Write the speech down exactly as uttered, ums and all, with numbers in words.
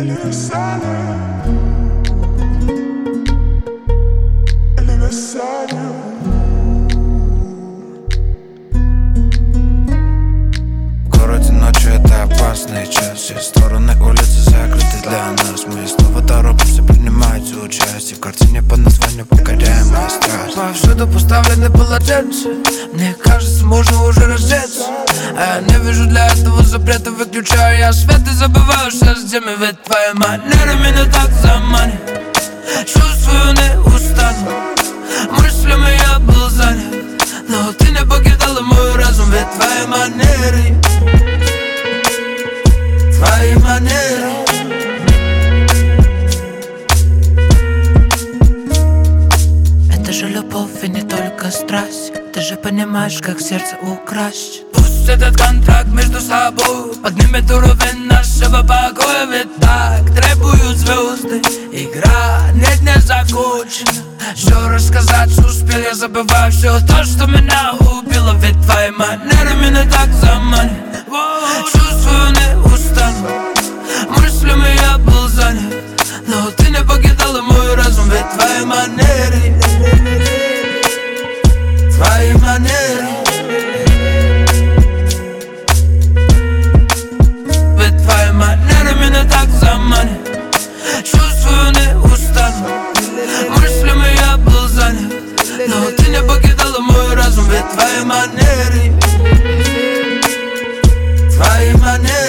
В городе ночью это опасный час. Все стороны улицы закрыты для нас. Мы снова торопимся принимать участие в картине под названием «Покоряемая страсть». Повсюду поставлены полотенца. Мне кажется, можно уже раздеться. А я не вижу для этого запрета. Выключаю я свет и забываю все с теми. Ведь твои манеры меня так заманят. Чувствую, не устану. Мыслями я был занят, но ты не покидала мой разум. Ведь твои манеры, твои манеры. Это же любовь и не только страсть. Ты же понимаешь, как сердце украсть. Пусть этот контракт между собой поднимет уровень нашего покоя. Ведь так требуют звезды. Игра нет, не закончена. Все рассказать успел, я забываю все то, что меня убило. Ведь твои манеры меня так заманят. Чувствую, не устану. Мыслями я был занят, но ты не покидала мой разум. Ведь твои манеры, твои манеры. Ведь твои манеры меня так заманят. Чувствую, не устану. Мыслями я был занят, но ты не покидала мой разум. Ведь твои манеры, твои манеры.